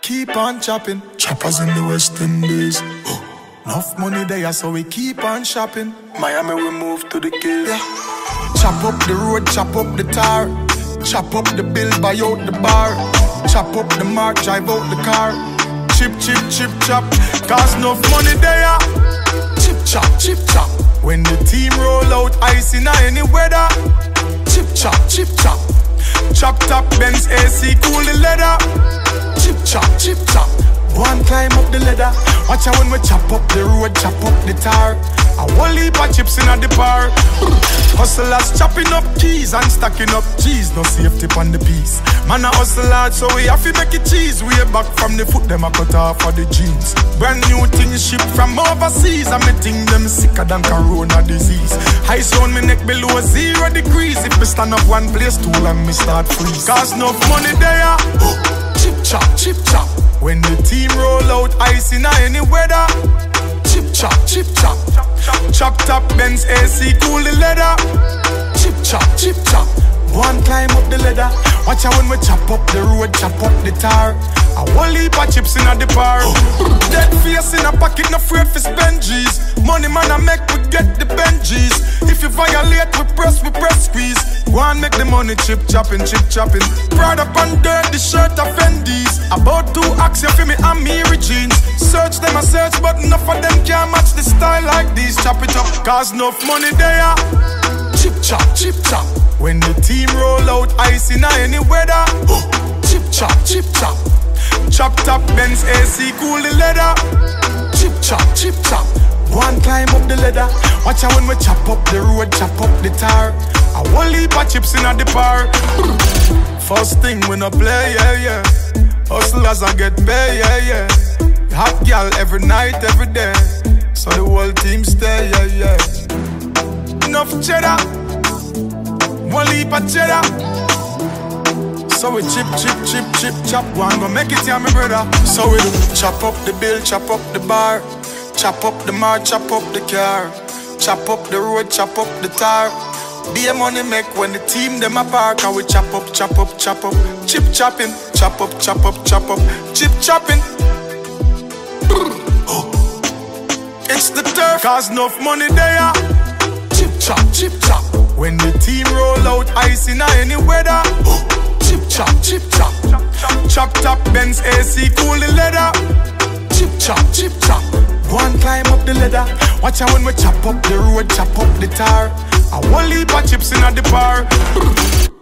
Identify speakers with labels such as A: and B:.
A: keep on chopping. Choppers in the West Indies. Enough money there, so we keep on shopping. Miami, we move to the Keys. Yeah. Chop up the road, chop up the tar. Chop up the bill, buy out the bar. Chop up the mark, drive out the car. Chip, chip, chip, chop. Cause enough money there. Chip, chop, chip, chop. When the team roll out, ice in any weather. Chip, chop, chip, chop. Chop top, Benz AC, cool the leather. Chip, chop, chip, chop. One climb up the ladder. Watch out when we chop up the road, chop up the tar. A whole heap of chips in the bar. Hustlers chopping up keys and stacking up cheese. No safety on the piece. Man a hustle hard, so we have to make it cheese. Way back from the foot, them a cut off for the jeans. Brand new things shipped from overseas. And me think them sicker than corona disease. Ice round me neck below 0 degrees. If me stand up one place too long, me start freeze. Cause enough money there. Chip chop, chip chop. When the team roll out, ice in any weather. Chip chop, chip chop. Chop top, Benz AC, cool the leather. Chip chop, chip chop. One climb up the ladder. Watch out when we chop up the road, chop up the tar. A whole heap of chips in the bar. Dead face in a pocket, no afraid for spend G's. Money man I make, we get the Benjis. If you violate, we press squeeze. Go and make the money, chip chopping, chip chopping. Proud up and dirt, the shirt of Fendi's. About 2 acts, you feel me, I'm Mary jeans. Search them, I search, but enough of them can't match the style like these. Chop it up, cause enough money there. Chip chop, chip chop. When the team roll out, ice in any weather. Chip chop, chip chop. Chop top, Benz AC, cool the leather. Chip chop, chip chop. One climb up the ladder. Watch out when we chop up the road, chop up the tar. A whole heap of chips in the bar. First thing we no play, yeah, yeah. Hustlers I get pay, yeah, yeah. Hot girl every night, every day. So the whole team stay, yeah, yeah. Enough cheddar. One heap of cheddar. So we chip, chip, chip, chip, chop. One go make it, yeah, my brother. So we do chop up the bill, chop up the bar. Chop up the mark, chop up the car. Chop up the road, chop up the tar. Be a money make when the team them a park. And we chop up, chop up, chop up. Chip chopping, chop up, chop up, chop up. Chip chopping. It's the turf, cause enough money there. Chip chop, chip chop. When the team roll out, ice in any weather. Chip chop, chip chop. Chop top, Benz AC, cool the leather. Chip chop, chip chop. One climb up the ladder. Watch out when we chop up the road, chop up the tar. A whole heap of chips in the bar.